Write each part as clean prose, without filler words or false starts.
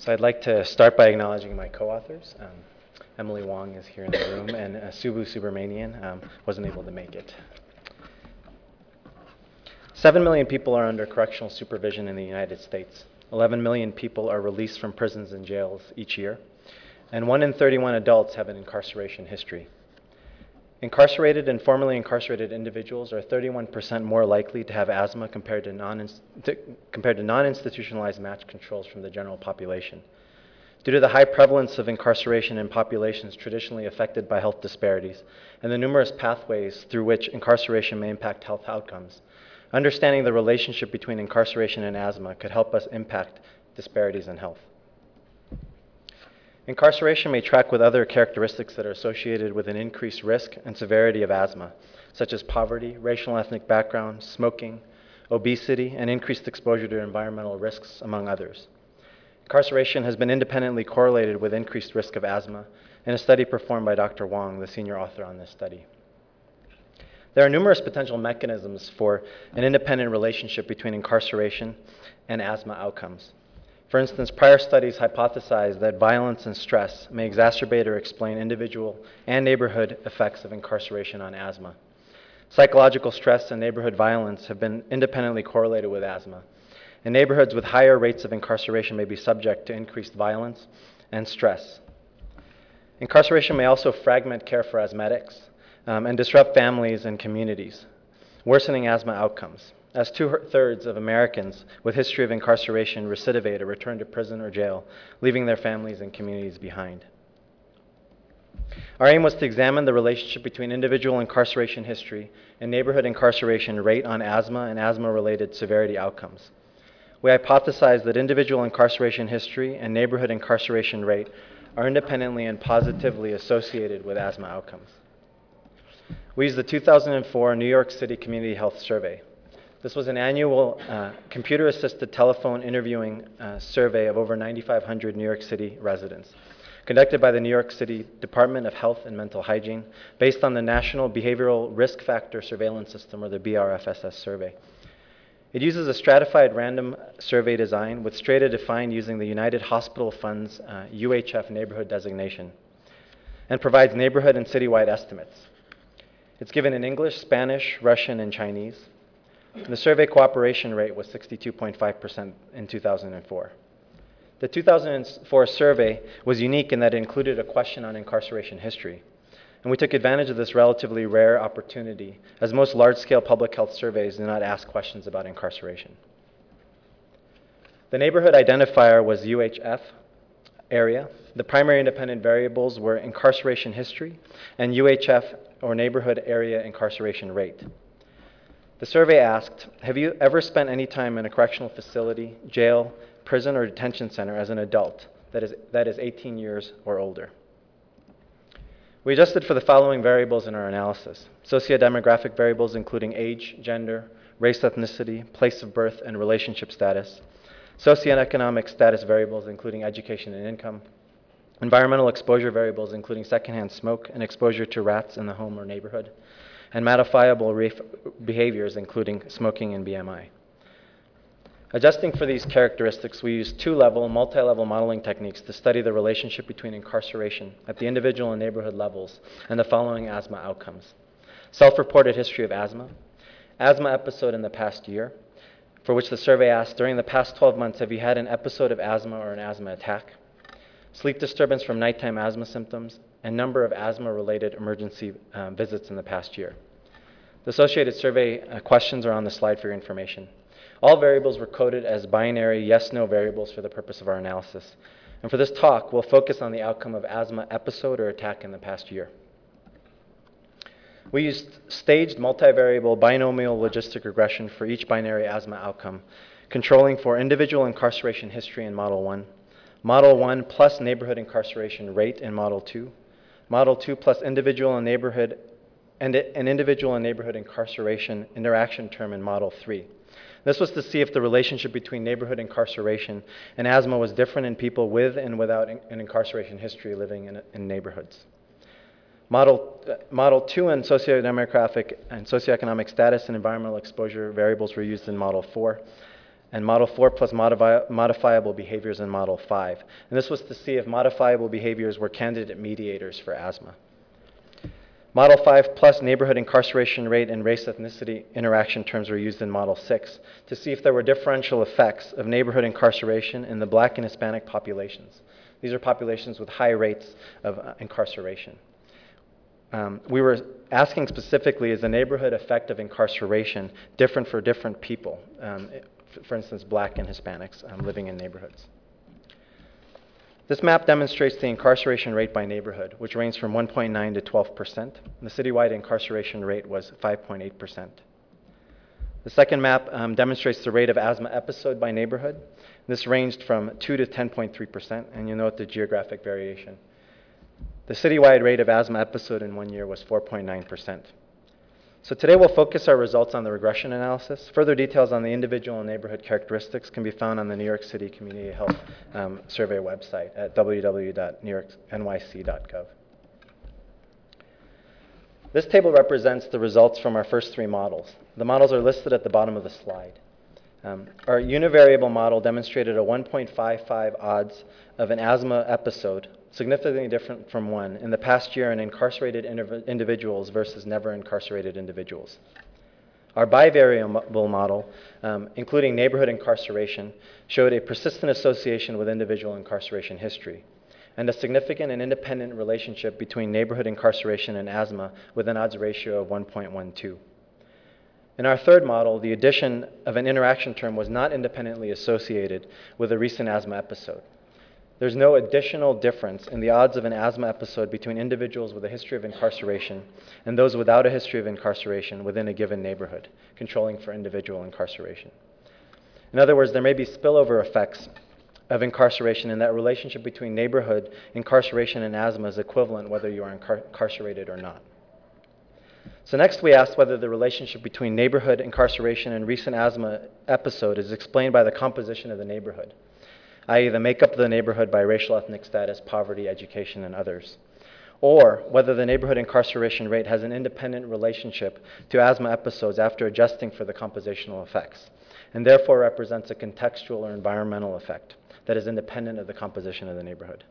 So I'd like to start by acknowledging my co-authors. Emily Wong is here in the room, and Subbu Subramanian wasn't able to make it. 7 million people are under correctional supervision in the United States. 11 million people are released from prisons and jails each year, and 1 in 31 adults have an incarceration history. Incarcerated and formerly incarcerated individuals are 31% more likely to have asthma compared to non-institutionalized matched controls from the general population. Due to the high prevalence of incarceration in populations traditionally affected by health disparities and the numerous pathways through which incarceration may impact health outcomes, understanding the relationship between incarceration and asthma could help us impact disparities in health. Incarceration may track with other characteristics that are associated with an increased risk and severity of asthma, such as poverty, racial and ethnic background, smoking, obesity, and increased exposure to environmental risks, among others. Incarceration has been independently correlated with increased risk of asthma in a study performed by Dr. Wong, the senior author on this study. There are numerous potential mechanisms for an independent relationship between incarceration and asthma outcomes. For instance, prior studies hypothesized that violence and stress may exacerbate or explain individual and neighborhood effects of incarceration on asthma. Psychological stress and neighborhood violence have been independently correlated with asthma, and neighborhoods with higher rates of incarceration may be subject to increased violence and stress. Incarceration may also fragment care for asthmatics and disrupt families and communities, worsening asthma outcomes, as 2/3 of Americans with history of incarceration recidivate or return to prison or jail, leaving their families and communities behind. Our aim was to examine the relationship between individual incarceration history and neighborhood incarceration rate on asthma and asthma-related severity outcomes. We hypothesized that individual incarceration history and neighborhood incarceration rate are independently and positively associated with asthma outcomes. We used the 2004 New York City Community Health Survey. This was an annual computer-assisted telephone interviewing survey of over 9,500 New York City residents, conducted by the New York City Department of Health and Mental Hygiene, based on the National Behavioral Risk Factor Surveillance System, or the BRFSS survey. It uses a stratified random survey design with strata defined using the United Hospital Fund's UHF neighborhood designation, and provides neighborhood and citywide estimates. It's given in English, Spanish, Russian, and Chinese. The survey cooperation rate was 62.5% in 2004. The 2004 survey was unique in that it included a question on incarceration history, and we took advantage of this relatively rare opportunity, as most large-scale public health surveys do not ask questions about incarceration. The neighborhood identifier was UHF area. The primary independent variables were incarceration history and UHF, or neighborhood area incarceration rate. The survey asked, have you ever spent any time in a correctional facility, jail, prison, or detention center as an adult that is 18 years or older? We adjusted for the following variables in our analysis: sociodemographic variables including age, gender, race, ethnicity, place of birth, and relationship status; socioeconomic status variables including education and income; environmental exposure variables including secondhand smoke and exposure to rats in the home or neighborhood; and modifiable behaviors including smoking and BMI. Adjusting for these characteristics, we used multi-level modeling techniques to study the relationship between incarceration at the individual and neighborhood levels and the following asthma outcomes: self-reported history of asthma episode in the past year, for which the survey asked, during the past 12 months, have you had an episode of asthma or an asthma attack? Sleep disturbance from nighttime asthma symptoms, and number of asthma-related emergency visits in the past year. The associated survey questions are on the slide for your information. All variables were coded as binary yes-no variables for the purpose of our analysis. And for this talk, we'll focus on the outcome of asthma episode or attack in the past year. We used staged multivariable binomial logistic regression for each binary asthma outcome, controlling for individual incarceration history in Model 1, Model 1 plus neighborhood incarceration rate in Model 2, Model 2 plus individual and neighborhood incarceration interaction term in Model 3. This was to see if the relationship between neighborhood incarceration and asthma was different in people with and without an incarceration history living in neighborhoods. Model 2 and sociodemographic and socioeconomic status and environmental exposure variables were used in Model 4. and Model 4 plus modifiable behaviors in Model 5. And this was to see if modifiable behaviors were candidate mediators for asthma. Model 5 plus neighborhood incarceration rate and race ethnicity interaction terms were used in Model 6 to see if there were differential effects of neighborhood incarceration in the Black and Hispanic populations. These are populations with high rates of incarceration. We were asking specifically, is the neighborhood effect of incarceration different for different people? For instance, Black and Hispanics living in neighborhoods. This map demonstrates the incarceration rate by neighborhood, which ranged from 1.9 to 12%. The citywide incarceration rate was 5.8%. The second map demonstrates the rate of asthma episode by neighborhood. This ranged from 2 to 10.3%, and you note the geographic variation. The citywide rate of asthma episode in 1 year was 4.9%. So today we'll focus our results on the regression analysis. Further details on the individual and neighborhood characteristics can be found on the New York City Community Health Survey website at www.newyorknyc.gov. This table represents the results from our first 3 models. The models are listed at the bottom of the slide. Our univariable model demonstrated a 1.55 odds of an asthma episode, significantly different from 1, in the past year in incarcerated individuals versus never incarcerated individuals. Our bivariable model, including neighborhood incarceration, showed a persistent association with individual incarceration history, and a significant and independent relationship between neighborhood incarceration and asthma with an odds ratio of 1.12. In our third model, the addition of an interaction term was not independently associated with a recent asthma episode. There's no additional difference in the odds of an asthma episode between individuals with a history of incarceration and those without a history of incarceration within a given neighborhood, controlling for individual incarceration. In other words, there may be spillover effects of incarceration, and that relationship between neighborhood incarceration and asthma is equivalent whether you are incarcerated or not. So next we asked whether the relationship between neighborhood incarceration and recent asthma episode is explained by the composition of the neighborhood, i.e. the makeup of the neighborhood by racial, ethnic status, poverty, education, and others, or whether the neighborhood incarceration rate has an independent relationship to asthma episodes after adjusting for the compositional effects, and therefore represents a contextual or environmental effect that is independent of the composition of the neighborhood.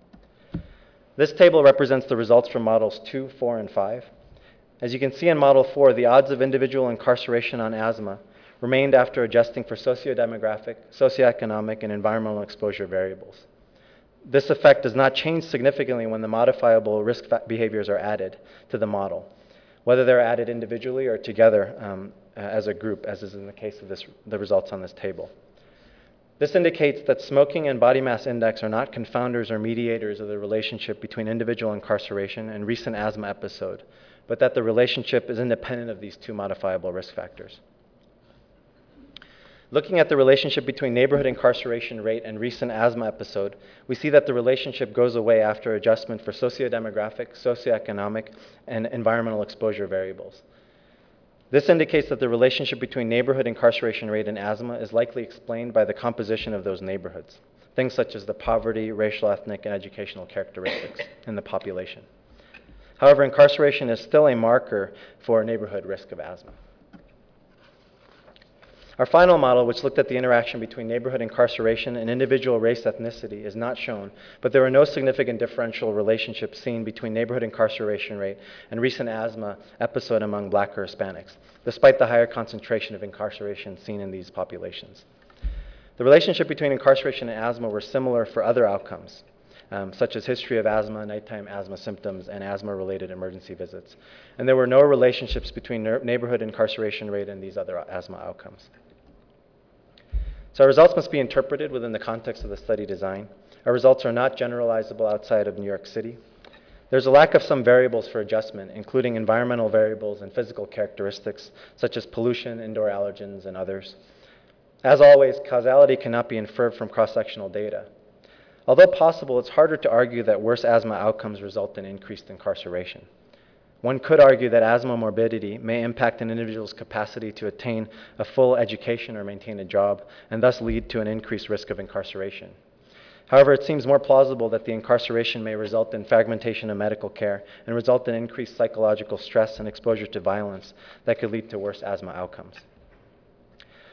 This table represents the results from models 2, 4, and 5. As you can see in Model 4, the odds of individual incarceration on asthma remained after adjusting for sociodemographic, socioeconomic, and environmental exposure variables. This effect does not change significantly when the modifiable risk behaviors are added to the model, whether they're added individually or together as a group, as is in the case of the results on this table. This indicates that smoking and body mass index are not confounders or mediators of the relationship between individual incarceration and recent asthma episode, but that the relationship is independent of these 2 modifiable risk factors. Looking at the relationship between neighborhood incarceration rate and recent asthma episode, we see that the relationship goes away after adjustment for sociodemographic, socioeconomic, and environmental exposure variables. This indicates that the relationship between neighborhood incarceration rate and asthma is likely explained by the composition of those neighborhoods, things such as the poverty, racial, ethnic, and educational characteristics in the population. However, incarceration is still a marker for neighborhood risk of asthma. Our final model, which looked at the interaction between neighborhood incarceration and individual race ethnicity, is not shown, but there were no significant differential relationships seen between neighborhood incarceration rate and recent asthma episode among Black or Hispanics, despite the higher concentration of incarceration seen in these populations. The relationship between incarceration and asthma were similar for other outcomes, such as history of asthma, nighttime asthma symptoms, and asthma-related emergency visits. And there were no relationships between neighborhood incarceration rate and these other asthma outcomes. So our results must be interpreted within the context of the study design. Our results are not generalizable outside of New York City. There's a lack of some variables for adjustment, including environmental variables and physical characteristics, such as pollution, indoor allergens, and others. As always, causality cannot be inferred from cross-sectional data. Although possible, it's harder to argue that worse asthma outcomes result in increased incarceration. One could argue that asthma morbidity may impact an individual's capacity to attain a full education or maintain a job, and thus lead to an increased risk of incarceration. However, it seems more plausible that the incarceration may result in fragmentation of medical care and result in increased psychological stress and exposure to violence that could lead to worse asthma outcomes.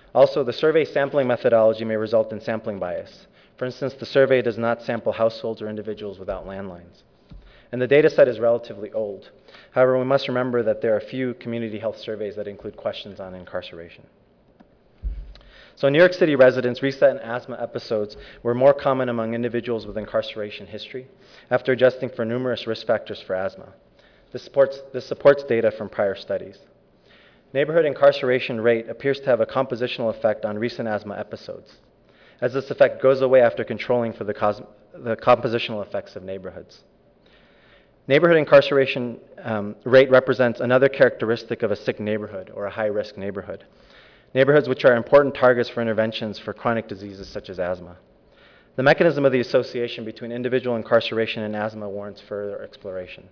Also, the survey sampling methodology may result in sampling bias. For instance, the survey does not sample households or individuals without landlines. And the data set is relatively old. However, we must remember that there are few community health surveys that include questions on incarceration. So in New York City residents, reset and asthma episodes were more common among individuals with incarceration history after adjusting for numerous risk factors for asthma. This supports data from prior studies. Neighborhood incarceration rate appears to have a compositional effect on recent asthma episodes, as this effect goes away after controlling for the compositional effects of neighborhoods. Neighborhood incarceration rate represents another characteristic of a sick neighborhood or a high-risk neighborhood. Neighborhoods which are important targets for interventions for chronic diseases such as asthma. The mechanism of the association between individual incarceration and asthma warrants further exploration.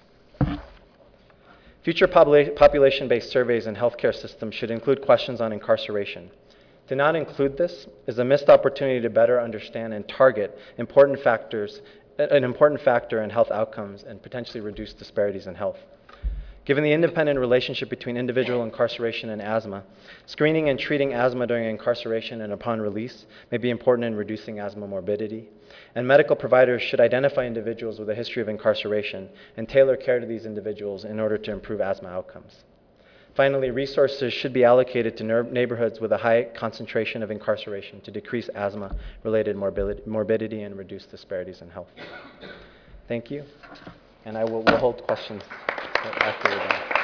Future population-based surveys in healthcare systems should include questions on incarceration. To not include this is a missed opportunity to better understand and target an important factor in health outcomes and potentially reduce disparities in health. Given the independent relationship between individual incarceration and asthma, screening and treating asthma during incarceration and upon release may be important in reducing asthma morbidity, and medical providers should identify individuals with a history of incarceration and tailor care to these individuals in order to improve asthma outcomes. Finally, resources should be allocated to neighborhoods with a high concentration of incarceration to decrease asthma-related morbidity and reduce disparities in health. Thank you, and we'll hold questions after we're done.